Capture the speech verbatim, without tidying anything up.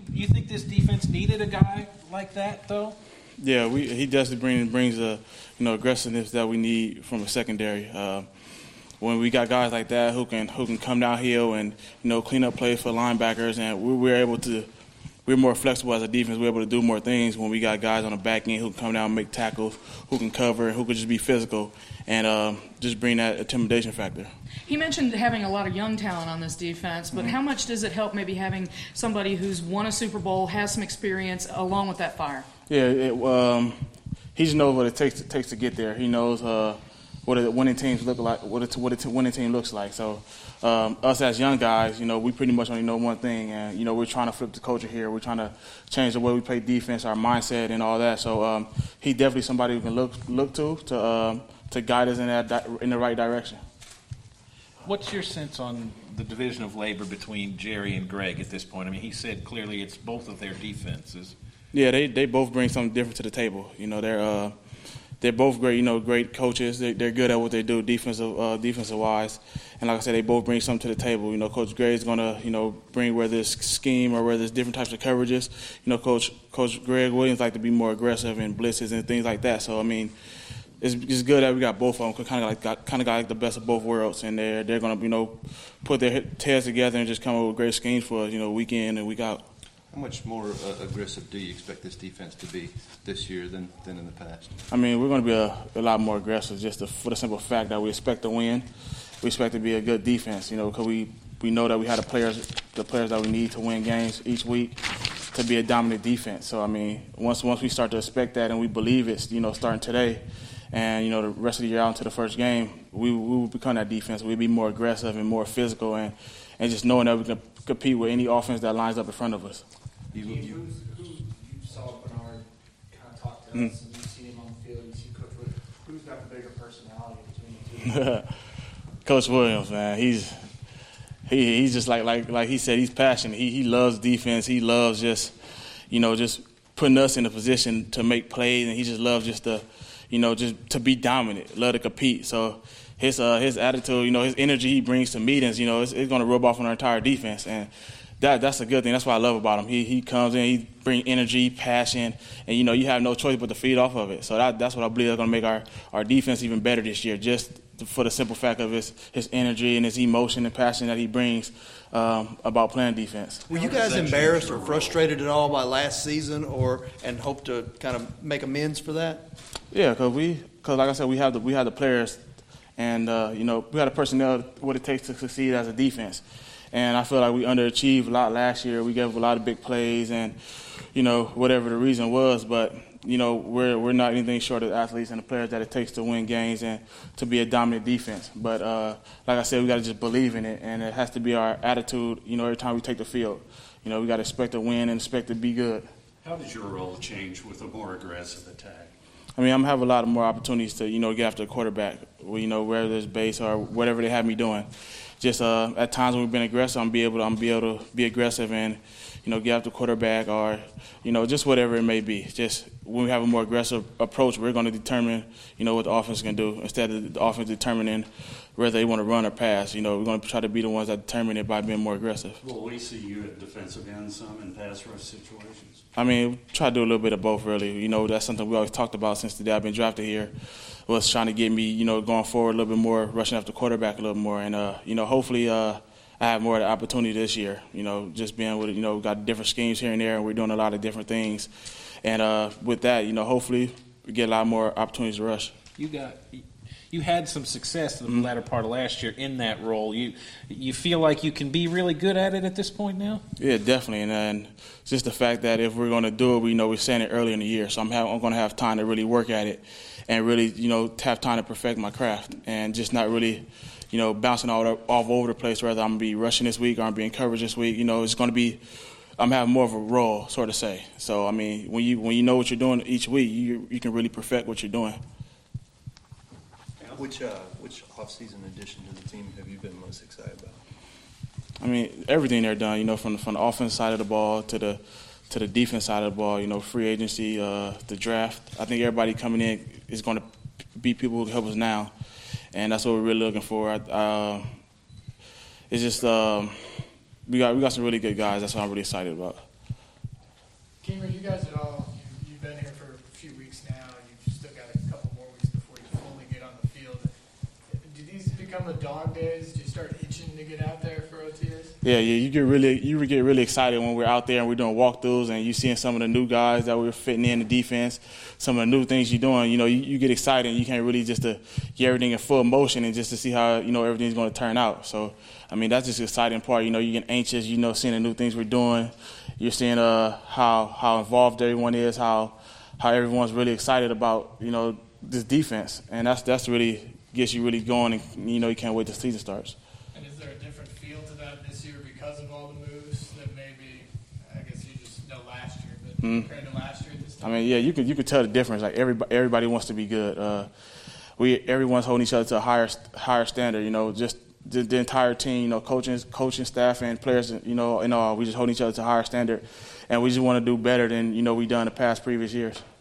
you think this defense needed a guy like that, though? Yeah, we, he definitely bring, brings a you know aggressiveness that we need from a secondary. Uh, when we got guys like that who can who can come downhill and you know clean up plays for linebackers, and we we're able to we're more flexible as a defense. We're able to do more things when we got guys on the back end who can come down and make tackles, who can cover, who can just be physical and uh, just bring that intimidation factor. He mentioned having a lot of young talent on this defense, but mm-hmm. how much does it help maybe having somebody who's won a Super Bowl, has some experience, along with that fire? Yeah, it, um, he just knows what it takes to, takes to get there. He knows uh, what a winning teams look like, what a, what a winning team looks like. So um, us as young guys, you know, we pretty much only know one thing, and you know, we're trying to flip the culture here. We're trying to change the way we play defense, our mindset, and all that. So um, he definitely somebody we can look look to to um, to guide us in that di- in the right direction. What's your sense on the division of labor between Jerry and Greg at this point? I mean, he said clearly it's both of their defenses. Yeah, they, they both bring something different to the table. You know, they're uh, they're both great. You know, great coaches. They, they're good at what they do, defensive uh, defensive wise. And like I said, they both bring something to the table. You know, Coach Greg's gonna you know bring whether it's scheme or whether it's different types of coverages. You know, Coach Coach Greg Williams like to be more aggressive in blitzes and things like that. So I mean, it's it's good that we got both of them. Kind of like got kind of got like the best of both worlds, and they're they're gonna you know put their heads together and just come up with great schemes for us. You know, week in and week out. How much more uh, aggressive do you expect this defense to be this year than, than in the past? I mean, we're going to be a, a lot more aggressive just to, for the simple fact that we expect to win. We expect to be a good defense, you know, because we, we know that we have the players, the players that we need to win games each week to be a dominant defense. So, I mean, once once we start to expect that and we believe it, you know, starting today and, you know, the rest of the year out into the first game, we, we will become that defense. We'll be more aggressive and more physical and, and just knowing that we can compete with any offense that lines up in front of us. You, you, who, you saw Bernard kind of talk to us, mm. and you see him on the field, you see Coach Williams. Who's got the bigger personality between the two? Coach Williams, man, he's he he's just like like like he said, he's passionate. He he loves defense. He loves just you know just putting us in a position to make plays, and he just loves just to you know just to be dominant, love to compete. So his uh, his attitude, you know, his energy he brings to meetings, you know, it's, it's going to rub off on our entire defense and. That that's a good thing. That's what I love about him. He he comes in, he brings energy, passion, and you know you have no choice but to feed off of it. So that that's what I believe is going to make our, our defense even better this year. Just for the simple fact of his his energy and his emotion and passion that he brings um, about playing defense. Were you guys embarrassed or frustrated at all by last season, or and hope to kind of make amends for that? Yeah, because we because like I said, we have the we have the players, and uh, you know we have the personnel what it takes to succeed as a defense. And I feel like we underachieved a lot last year. We gave a lot of big plays and, you know, whatever the reason was. But, you know, we're we're not anything short of the athletes and the players that it takes to win games and to be a dominant defense. But, uh, like I said, we got to just believe in it. And it has to be our attitude, you know, every time we take the field. You know, we got to expect to win and expect to be good. How does your role change with a more aggressive attack? I mean, I'm having a lot of more opportunities to, you know, get after the quarterback, you know, whether it's base or whatever they have me doing. Just uh, at times when we've been aggressive, I'm be able to I'm be able to be aggressive and, you know, get after the quarterback or, you know, just whatever it may be. Just when we have a more aggressive approach, we're going to determine, you know, what the offense can do instead of the offense determining whether they want to run or pass. You know, we're going to try to be the ones that determine it by being more aggressive. Will we see you at defensive end some in pass rush situations? I mean, try to do a little bit of both, really. You know, that's something we always talked about since the day I've been drafted here, was trying to get me, you know, going forward a little bit more, rushing after the quarterback a little more. And, uh, you know, hopefully uh, I have more of the opportunity this year, you know, just being with, you know, we've got different schemes here and there, and we're doing a lot of different things. And uh, with that, you know, hopefully we get a lot more opportunities to rush. You got – you had some success in the mm-hmm. latter part of last year in that role. You you feel like you can be really good at it at this point now? Yeah, definitely. And, and just the fact that if we're going to do it, we know we're saying it early in the year. So I'm, have, I'm going to have time to really work at it and really, you know, have time to perfect my craft and just not really, you know, bouncing all, all over the place, whether I'm going to be rushing this week or I'm being coverage this week. You know, it's going to be – I'm having more of a role, sort of say. So, I mean, when you when you know what you're doing each week, you you can really perfect what you're doing. Which uh, which off-season addition to the team have you been most excited about? I mean, everything they're done. You know, from the, from the offense side of the ball to the to the defense side of the ball. You know, free agency, uh, the draft. I think everybody coming in is going to be people who can help us now, and that's what we're really looking for. Uh, it's just um, we got we got some really good guys. That's what I'm really excited about. Keemer, you guys at all, you, you've been here for a few weeks now. You've still got a couple more weeks before you fully get on the field. Do these become the dog days? Do you start itching to get out there for O T As? Yeah, yeah, you get really you get really excited when we're out there and we're doing walkthroughs and you seeing some of the new guys that we're fitting in the defense, some of the new things you're doing. You know, you, you get excited and you can't really just to get everything in full motion and just to see how, you know, everything's going to turn out. So, I mean, that's just the exciting part. You know, you get anxious, you know, seeing the new things we're doing. You're seeing uh, how how involved everyone is, how how everyone's really excited about, you know, this defense. And that's that's really gets you really going and, you know, you can't wait till the season starts. And is there a different feel to that this year because of all the moves that maybe, I guess you just know last year, but Mm-hmm. compared to last year at this I time? mean, yeah, you could you could tell the difference. Like everybody, everybody wants to be good. Uh, we everyone's holding each other to a higher higher standard. You know, just the, the entire team. You know, coaching, coaching staff, and players. You know, and all. We just hold each other to a higher standard, and we just want to do better than you know we done the past previous years.